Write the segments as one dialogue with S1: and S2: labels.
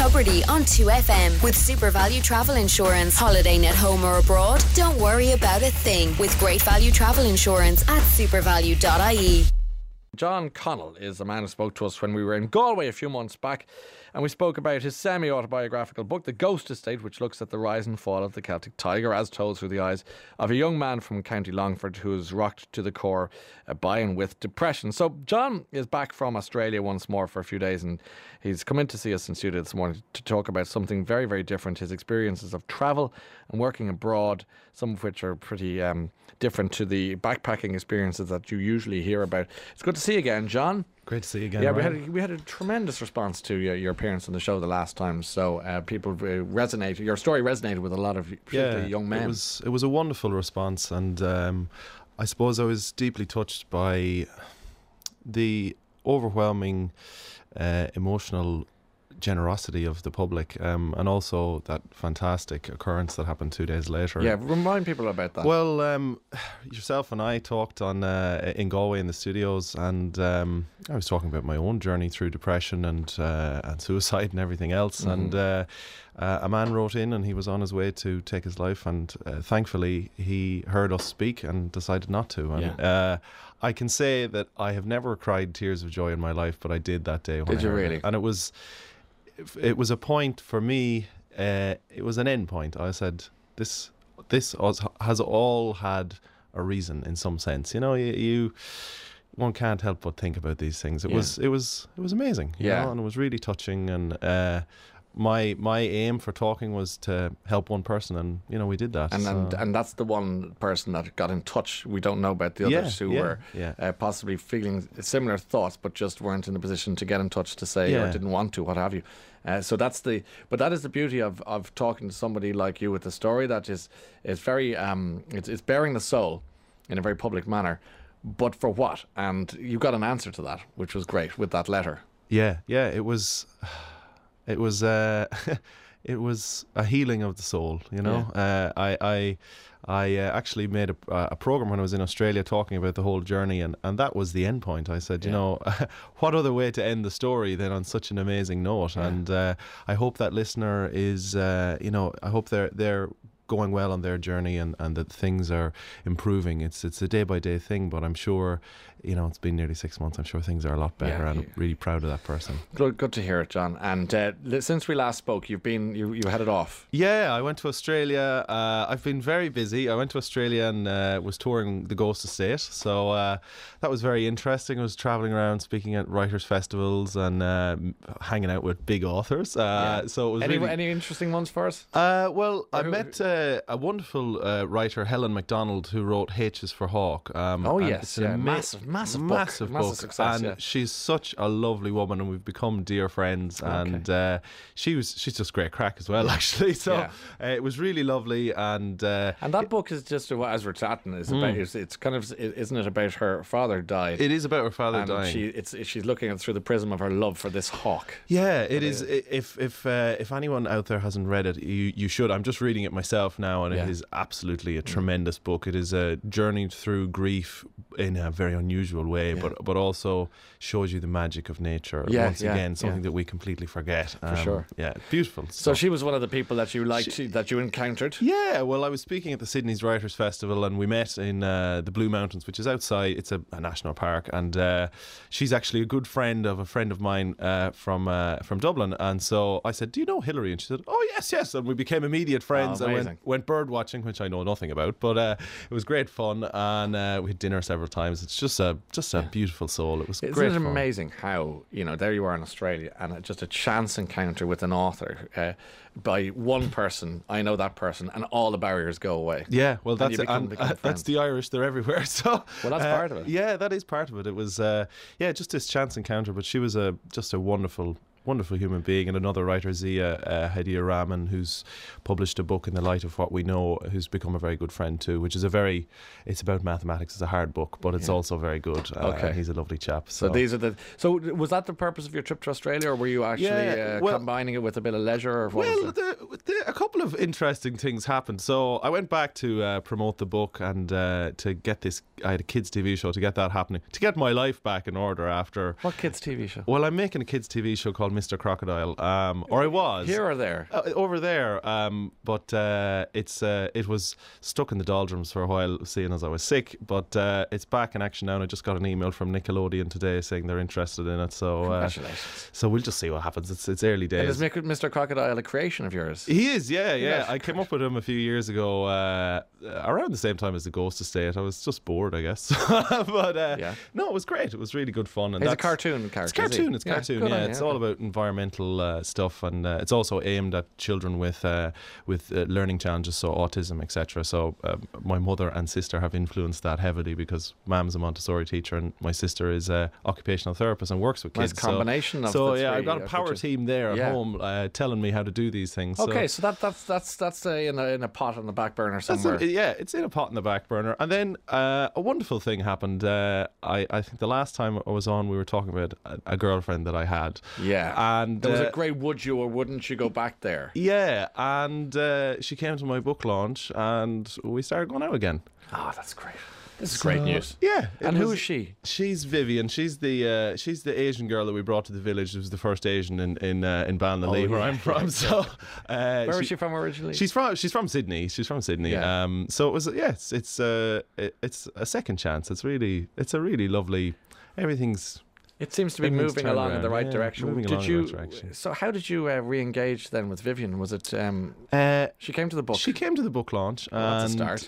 S1: Tubridy on 2FM with Super Value Travel Insurance. Holidaying at home or abroad? Don't worry about a thing with Great Value Travel Insurance at supervalue.ie.
S2: John Connell is the man who spoke to us when we were in Galway a few months back, and we spoke about his semi-autobiographical book, The Ghost Estate, which looks at the rise and fall of the Celtic Tiger as told through the eyes of a young man from County Longford who is rocked to the core by and with depression. So John is back from Australia once more for a few days, and he's come in to see us in studio this morning to talk about something very, very different, his experiences of travel and working abroad, some of which are pretty different to the backpacking experiences that you usually hear about. It's good to see you again, John.
S3: Great to see you again.
S2: Yeah,
S3: Ryan.
S2: we had a tremendous response to your appearance on the show the last time. So people resonated. Your story resonated with a lot of particularly young men.
S3: It was a wonderful response, and I suppose I was deeply touched by the overwhelming emotional generosity of the public, and also that fantastic occurrence that happened 2 days later.
S2: Yeah, remind people about that.
S3: Well, yourself and I talked on in Galway in the studios, and I was talking about my own journey through depression and suicide and everything else.
S2: Mm-hmm.
S3: And a man wrote in, and he was on his way to take his life, and thankfully he heard us speak and decided not to. And I can say that I have never cried tears of joy in my life, but I did that day.
S2: Did you really?
S3: And it was a point for me. It was an end point. I said, this has all had a reason in some sense. You know, one can't help but think about these things. It was amazing. You know, and it was really touching. And my aim for talking was to help one person, and we did that.
S2: And that's the one person that got in touch. We don't know about the others who were possibly feeling similar thoughts, but just weren't in a position to get in touch to say or didn't want to, what have you. So that is the beauty of talking to somebody like you with a story that is very it's bearing the soul in a very public manner. But for what? And you got an answer to that, which was great with that letter.
S3: Yeah, it was. It was a healing of the soul, I actually made a program when I was in Australia talking about the whole journey, and that was the end point. I said, what other way to end the story than on such an amazing note? And I hope that listener is, I hope they're going well on their journey, and that things are improving. It's a day by day thing, but I'm sure, it's been nearly 6 months. I'm sure things are a lot better, and I'm really proud of that person.
S2: Good to hear it, John. And since we last spoke, you headed off.
S3: Yeah, I went to Australia. I've been very busy. I went to Australia and was touring the Ghost Estate, so that was very interesting. I was travelling around speaking at writers' festivals and hanging out with big authors. So it was
S2: any interesting ones for us?
S3: Well, I met a wonderful writer, Helen MacDonald, who wrote H is for Hawk.
S2: It's massive book. Success,
S3: and she's such a lovely woman, and we've become dear friends. And she's just great crack as well, actually. So it was really lovely. And
S2: that book is just, as we're chatting, is about. It's kind of, isn't it about her father died?
S3: It is about her father dying.
S2: She's looking at it through the prism of her love for this hawk.
S3: Yeah, it is. If anyone out there hasn't read it, you should. I'm just reading it myself now, and it is absolutely a tremendous book. It is a journey through grief in a very unusual way, but also shows you the magic of nature. Once again, something that we completely forget.
S2: For sure.
S3: Yeah, beautiful.
S2: So she was one of the people that you liked, that you encountered?
S3: Yeah, well, I was speaking at the Sydney's Writers' Festival, and we met in the Blue Mountains, which is outside. It's a national park, and she's actually a good friend of a friend of mine from Dublin. And so I said, "Do you know Hilary?" And she said, "Oh, yes." And we became immediate friends. And went bird watching, which I know nothing about, but it was great fun, and we had dinner several times. It's just a beautiful soul. It was great fun.
S2: Isn't it amazing how, there you are in Australia, and just a chance encounter with an author by one person, I know that person, and all the barriers go away.
S3: Yeah, well, that's the Irish. They're everywhere. So
S2: that's part of it.
S3: Yeah, that is part of it. It was just this chance encounter, but she was just a wonderful human being. And another writer, Zia Hadia Rahman, who's published a book in the light of what we know, who's become a very good friend too, which is it's about mathematics. It's a hard book, but it's also very good. He's a lovely chap.
S2: So was that the purpose of your trip to Australia, or were you actually combining it with a bit of leisure? Or
S3: a couple of interesting things happened. So I went back to promote the book and to get this. I had a kids' TV show to get that happening, to get my life back in order after.
S2: What kids' TV show?
S3: Well, I'm making a kids' TV show called Mr. Crocodile, or I was
S2: Here or there?
S3: over there. But it was stuck in the doldrums for a while, seeing as I was sick. But it's back in action now, and I just got an email from Nickelodeon today saying they're interested in it. So
S2: Congratulations.
S3: so we'll just see what happens. It's early days.
S2: And is Mr. Crocodile a creation of yours?
S3: He is, yeah.
S2: Yeah.
S3: I came up with him a few years ago, around the same time as the Ghost Estate. I was just bored, I guess. But no, it was great. It was really good fun. And
S2: He's a cartoon character.
S3: It's cartoon. It's cartoon.
S2: good
S3: Yeah,
S2: on you,
S3: it's
S2: okay.
S3: all about environmental stuff, and it's also aimed at children with learning challenges, so autism, etc. So my mother and sister have influenced that heavily because Mam's a Montessori teacher and my sister is a occupational therapist and works with
S2: Nice
S3: kids.
S2: combination of
S3: So
S2: the
S3: yeah,
S2: three,
S3: I've got a power team there at home telling me how to do these things.
S2: Okay, so that's in a pot on the back burner somewhere.
S3: It's in a pot in the back burner. And then a wonderful thing happened. I think the last time I was on, we were talking about a girlfriend that I had.
S2: Yeah,
S3: and
S2: there was a great would you or wouldn't you go back there?
S3: Yeah, and she came to my book launch, and we started going out again.
S2: Oh, that's great. This is great news.
S3: Yeah.
S2: And who is she?
S3: She's Vivian. She's the Asian girl that we brought to the village. She was the first Asian in Ballinallee, where I'm from. So,
S2: where was she from originally?
S3: She's from Sydney. She's from Sydney.
S2: Yeah.
S3: So it was it's a second chance. It's a really lovely. Everything's.
S2: It seems to be moving along in the right direction.
S3: Moving along in the right direction.
S2: So how did you re-engage then with Vivian? Was it she came to the book?
S3: She came to the book launch.
S2: That's a start.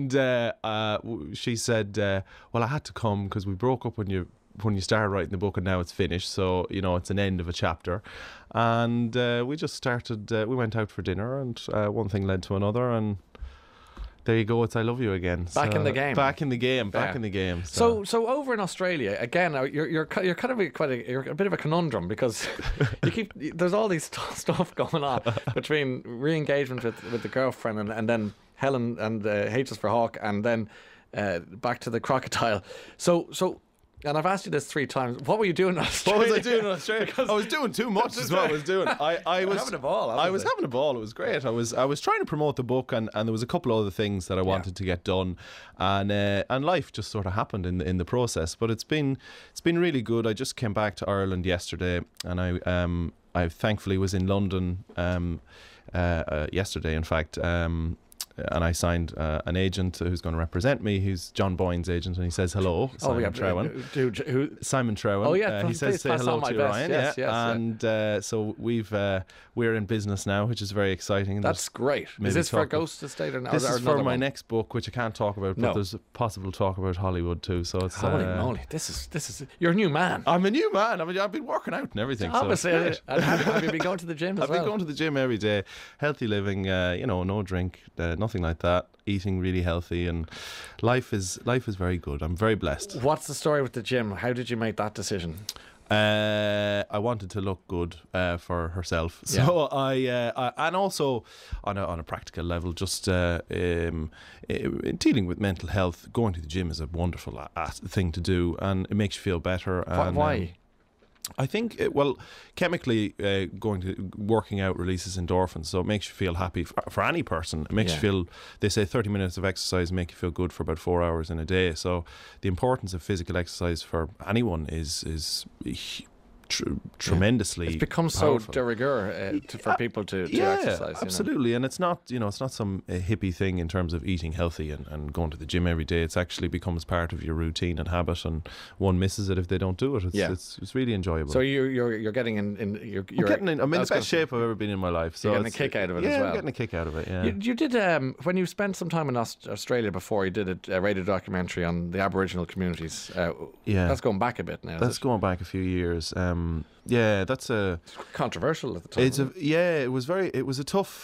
S3: And she said, "Well, I had to come because we broke up when you started writing the book, and now it's finished. So it's an end of a chapter." And we just started. We went out for dinner, and one thing led to another, and. There you go. It's I love you again.
S2: Back in the game.
S3: Back in the game. Back in the game.
S2: So over in Australia again, you're kind of you're a bit of a conundrum because there's all these stuff going on between re-engagement with the girlfriend and then Helen and H is for Hawk and then back to the Crocodile. So. And I've asked you this 3 times. What were you doing in Australia?
S3: What was I doing in Australia? I was doing too much is what I was doing. I was
S2: having a ball.
S3: I was having a ball. It was great. I was trying to promote the book, and there was a couple of other things that I wanted to get done, and life just sort of happened in the process. But it's been really good. I just came back to Ireland yesterday, and I thankfully was in London yesterday. In fact. And I signed an agent who's going to represent me, who's John Boyne's agent, and he says hello, Simon Trewen. Simon Trewen.
S2: Oh yeah,
S3: he says say hello to Ryan.
S2: Yes,
S3: and so we're in business now, which is very exciting.
S2: That's great. Is this for Ghost Estate or
S3: This is for my
S2: one?
S3: next book, which I can't talk about, but there's possible talk about Hollywood too. So it's
S2: holy moly, this is you're a new man.
S3: I'm a new man. I've been working out and everything.
S2: Obviously, and have you been going to the gym as
S3: I've
S2: well?
S3: been going to the gym every day, healthy living, no drink, nothing like that. Eating really healthy, and life is very good. I'm very blessed.
S2: What's the story with the gym? How did you make that decision?
S3: I wanted to look good for herself, so I and also on a practical level, just dealing with mental health. Going to the gym is a wonderful thing to do, and it makes you feel better. And,
S2: why?
S3: I think, chemically, working out releases endorphins, so it makes you feel happy for any person. It makes you feel, they say 30 minutes of exercise make you feel good for about 4 hours in a day. So the importance of physical exercise for anyone is tremendously
S2: it's become
S3: powerful.
S2: So de rigueur for people to exercise.
S3: Absolutely, and it's not some hippie thing in terms of eating healthy and going to the gym every day. It's actually becomes part of your routine and habit, and one misses it if they don't do it. It's really enjoyable.
S2: So you're getting I'm
S3: in the best shape I've ever been in my life. So
S2: you're getting a kick out of it as well.
S3: Yeah, I'm getting a kick out of it. Yeah.
S2: You did when you spent some time in Australia before. You did a radio documentary on the Aboriginal communities. That's going back a bit now.
S3: That's going back a few years. That's
S2: it's controversial at the time.
S3: It was a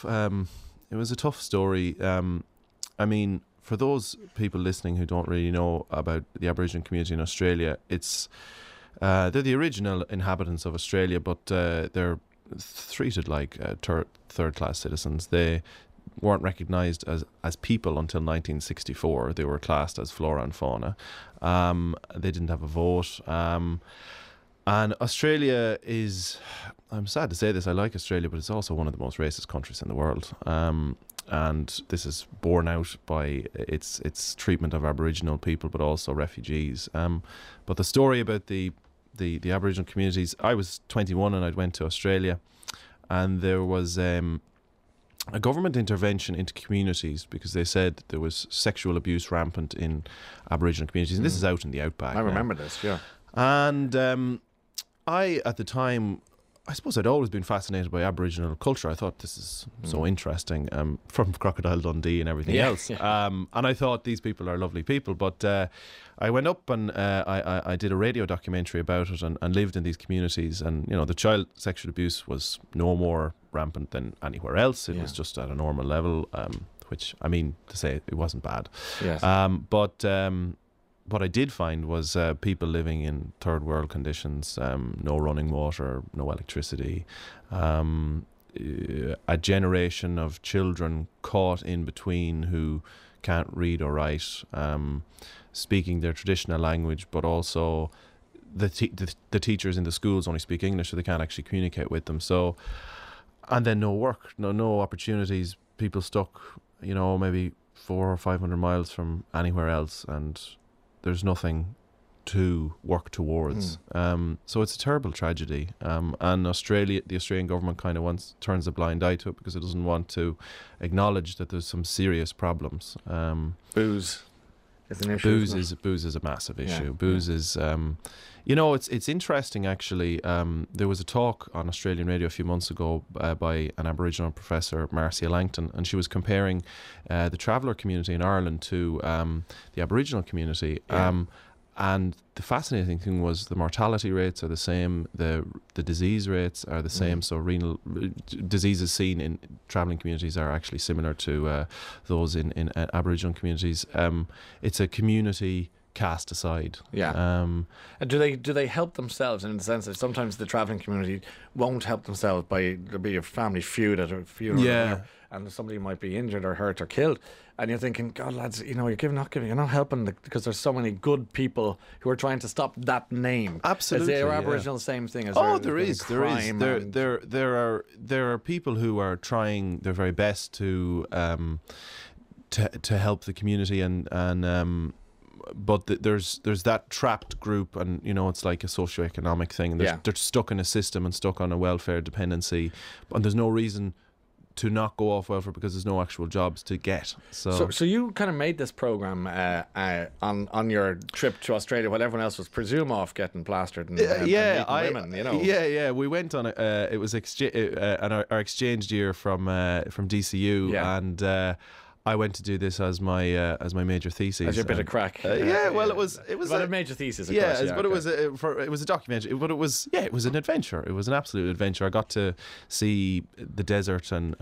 S3: tough story. I mean, for those people listening who don't really know about the Aboriginal community in Australia, they're the original inhabitants of Australia, but they're treated like third-class citizens. They weren't recognised as people until 1964. They were classed as flora and fauna. They didn't have a vote. And Australia is, I'm sad to say this, I like Australia, but it's also one of the most racist countries in the world. And this is borne out by its treatment of Aboriginal people, but also refugees. But the story about the Aboriginal communities, I was 21 and I went to Australia, and there was a government intervention into communities because they said there was sexual abuse rampant in Aboriginal communities. And this is out in the outback.
S2: I remember this, yeah.
S3: And I, at the time, I suppose I'd always been fascinated by Aboriginal culture. I thought this is so interesting, from Crocodile Dundee and everything else.
S2: Yeah.
S3: And I thought these people are lovely people. But I went up and I did a radio documentary about it and lived in these communities. And, the child sexual abuse was no more rampant than anywhere else. It was just at a normal level, which, I mean, to say it wasn't bad.
S2: Yes.
S3: But what I did find was people living in third world conditions, no running water, no electricity, a generation of children caught in between who can't read or write, speaking their traditional language, but also the teachers in the schools only speak English, so they can't actually communicate with them. So, and then no work, no opportunities, people stuck, maybe 400 or 500 miles from anywhere else, and there's nothing to work towards. So it's a terrible tragedy. And the Australian government kind of turns a blind eye to it because it doesn't want to acknowledge that there's some serious problems.
S2: Booze is an issue.
S3: Booze is a massive issue.
S2: Yeah.
S3: Booze is, it's interesting actually. There was a talk on Australian radio a few months ago by an Aboriginal professor, Marcia Langton, and she was comparing the traveller community in Ireland to the Aboriginal community.
S2: Yeah.
S3: And the fascinating thing was the mortality rates are the same, the disease rates are the same. So renal diseases seen in travelling communities are actually similar to those in Aboriginal communities. It's a community cast aside.
S2: Yeah. And do they help themselves in the sense that sometimes the travelling community won't help themselves by there'll be a family feud at a funeral, and somebody might be injured or hurt or killed, and you're thinking, God, lads, you're not helping because there's so many good people who are trying to stop that name.
S3: Absolutely.
S2: Is the Aboriginal the same thing as
S3: there are people who are trying their very best to help the community and but there's that trapped group, and it's like a socioeconomic thing. They're stuck in a system and stuck on a welfare dependency, and there's no reason to not go off welfare because there's no actual jobs to get. So
S2: you kind of made this program on your trip to Australia while everyone else was presumed off getting plastered and meeting women.
S3: We went on it was our exchange year from DCU, and I went to do this as my major thesis.
S2: As your bit of crack.
S3: It was
S2: a major thesis. Of
S3: course,
S2: but
S3: it was a documentary. But it was an adventure. It was an absolute adventure. I got to see the desert and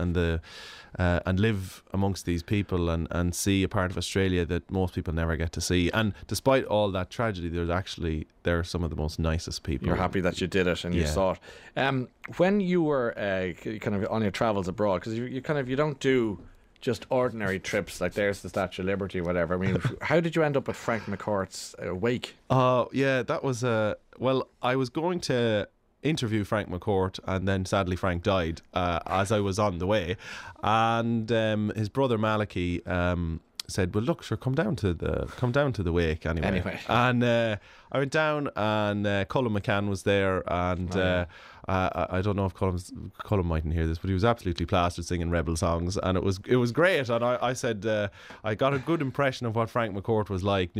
S3: live amongst these people and see a part of Australia that most people never get to see. And despite all that tragedy, they're some of the most nicest people.
S2: You're happy that you did it and you saw it. When you were kind of on your travels abroad, because you don't do just ordinary trips like there's the Statue of Liberty or whatever. I mean, how did you end up at Frank McCourt's wake?
S3: That was I was going to interview Frank McCourt, and then sadly Frank died as I was on the way, and his brother Malachy said, "Well, look, sure, come down to the wake anyway." And I went down, and Colm McCann was there, and I don't know if Colm mightn't hear this, but he was absolutely plastered singing rebel songs, and it was great. And I said I got a good impression of what Frank McCourt was like. New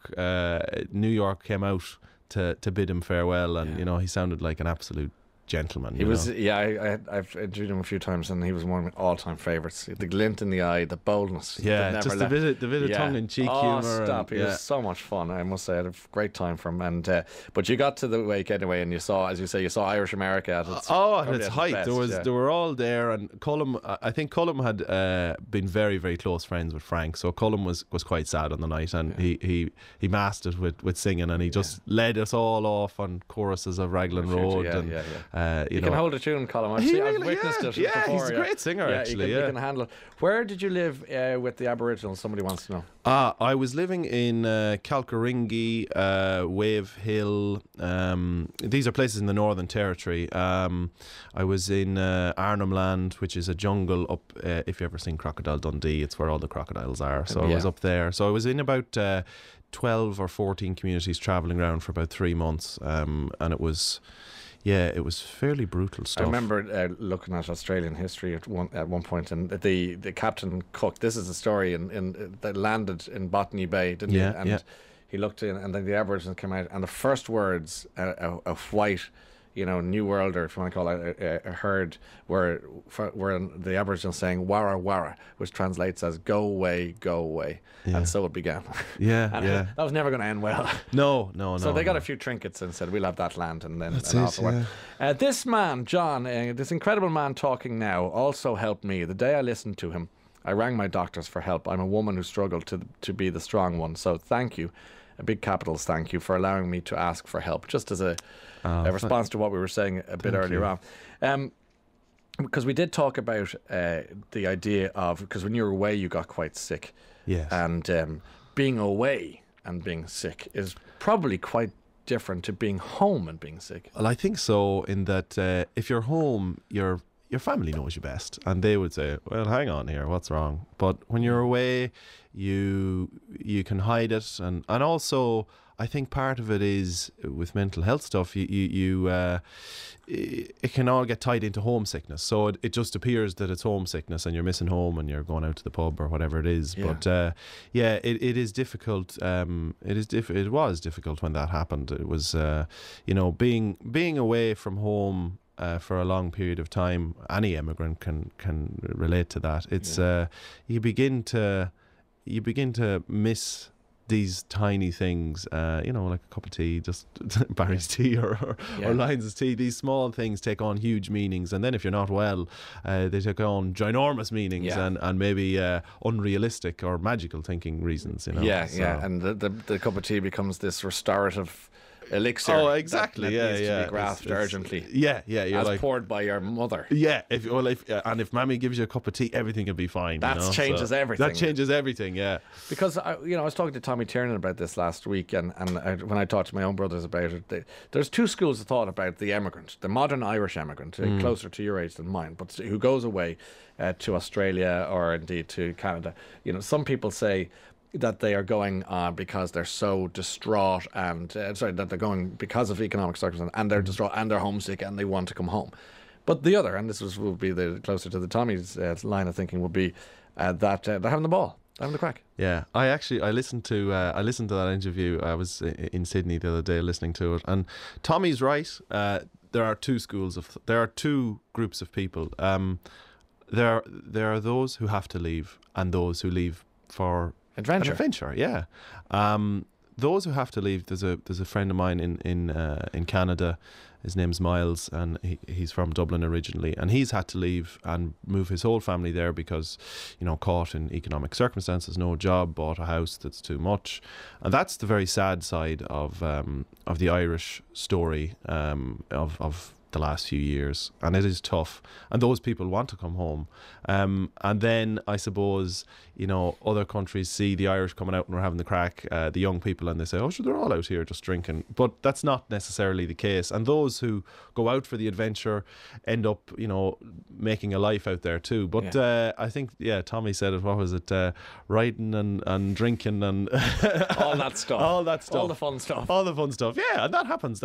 S3: York came out to bid him farewell, and he sounded like an absolute gentleman.
S2: He was, I've interviewed him a few times, and he was one of my all-time favourites. The glint in the eye, the boldness.
S3: Just a bit of tongue-in-cheek humour.
S2: Stop! He was so much fun. I must say, I had a great time for him. And but you got to the wake anyway, and you saw, as you say, Irish America at its
S3: height.
S2: Best,
S3: they were all there, and Colm. I think Colm had been very, very close friends with Frank, so Colm was quite sad on the night, and he masked it with singing, and he just led us all off on choruses of Raglan Road,
S2: You can hold a tune, Colin. I've witnessed it before.
S3: He's a great singer, actually.
S2: You can handle it. Where did you live with the Aboriginals? Somebody wants to know.
S3: I was living in Kalkaringi, Wave Hill. These are places in the Northern Territory. I was in Arnhem Land, which is a jungle up, if you've ever seen Crocodile Dundee, it's where all the crocodiles are. So I was up there. So I was in about 12 or 14 communities travelling around for about 3 months. And it was fairly brutal stuff.
S2: I remember looking at Australian history at one point, and the Captain Cook. This is a story that landed in Botany Bay, didn't he? And he looked in, and then the Aborigines came out, and the first words a white, New Worlder, if you want to call it, heard were the Aboriginals saying "Warra Warra," which translates as "Go away, go away," and so it began. That was never going to end well.
S3: No.
S2: So they got a few trinkets and said, "We'll have that land," and then
S3: that's
S2: off it went. This man, John, this incredible man talking now, also helped me. The day I listened to him, I rang my doctors for help. I'm a woman who struggled to be the strong one. So thank you, a big capitals thank you, for allowing me to ask for help, just as a response to what we were saying a bit earlier on. Because we did talk about the idea of, because when you were away you got quite sick.
S3: Yes.
S2: And being away and being sick is probably quite different to being home and being sick.
S3: Well, I think so, in that if you're home, your family knows you best, and they would say, well, hang on here, what's wrong? But when you're away, you can hide it, and also I think part of it is with mental health stuff, it can all get tied into homesickness. So it just appears that it's homesickness and you're missing home and you're going out to the pub or whatever it is. Yeah. But it is difficult. It was difficult when that happened. It was, being away from home for a long period of time. Any immigrant can relate to that. It's you begin to miss these tiny things, like a cup of tea, just Barry's tea or Lyons' tea. These small things take on huge meanings, and then if you're not well, they take on ginormous meanings and maybe unrealistic or magical thinking reasons.
S2: And the cup of tea becomes this restorative elixir.
S3: Oh, exactly.
S2: That needs to be grasped urgently.
S3: You're
S2: as poured by your mother.
S3: Yeah. If Mammy gives you a cup of tea, everything will be fine.
S2: That changes everything.
S3: That changes everything. Yeah.
S2: Because I was talking to Tommy Tiernan about this last week, and when I talked to my own brothers about it, there's two schools of thought about the immigrant, the modern Irish immigrant, closer to your age than mine, but who goes away to Australia or indeed to Canada. Some people say that they are going because they're so distraught and that they're going because of economic circumstances, and they're distraught and they're homesick and they want to come home. But the other, and this would be the closer to the Tommy's line of thinking, would be that they're having the ball, they're having the crack.
S3: Yeah, I listened to that interview. I was in Sydney the other day listening to it, and Tommy's right. There are two groups of people. There are those who have to leave and those who leave for adventure, yeah. Those who have to leave, there's a friend of mine in Canada. His name's Miles, and he's from Dublin originally, and he's had to leave and move his whole family there because, caught in economic circumstances, no job, bought a house that's too much, and that's the very sad side of the Irish story of the last few years, and it is tough, and those people want to come home, and then I suppose other countries see the Irish coming out and we're having the crack, the young people, and they say, oh sure, they're all out here just drinking, but that's not necessarily the case, and those who go out for the adventure end up making a life out there too. But I think Tommy said it, what was it, riding and drinking and
S2: all that stuff all the fun stuff,
S3: and that happens.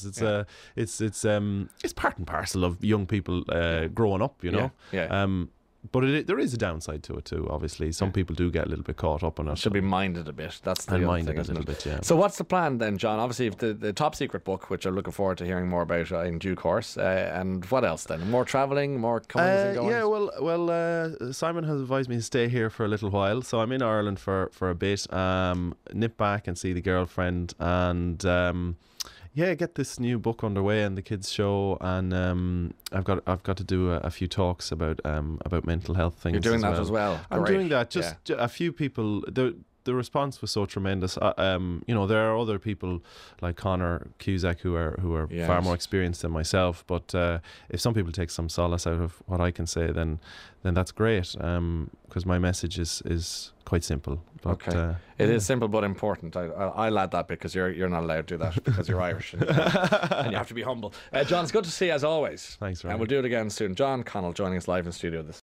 S3: It's part and parcel of young people growing up, But there is a downside to it too, obviously. Some people do get a little bit caught up on it.
S2: Should be minded a bit. That's the
S3: other thing,
S2: a little bit, yeah. So what's the plan then, John? Obviously, the top secret book, which I'm looking forward to hearing more about in due course. And what else then? More travelling, more comings and goings?
S3: Yeah, well, Simon has advised me to stay here for a little while. So I'm in Ireland for a bit. Nip back and see the girlfriend, and get this new book underway and the kids show, and I've got to do a few talks about mental health things.
S2: You're doing that as well.
S3: I'm doing that. Just a few people. the response was so tremendous. You know, there are other people like Connor Cusack who are
S2: Yes.
S3: far more experienced than myself. But if some people take some solace out of what I can say, then that's great. Because my message is quite simple. But,
S2: Okay, it is simple but important. I'll add that because you're not allowed to do that because you're Irish and you have to be humble. John, it's good to see you as always.
S3: Thanks, Ryan.
S2: And we'll do it again soon. John Connell joining us live in studio this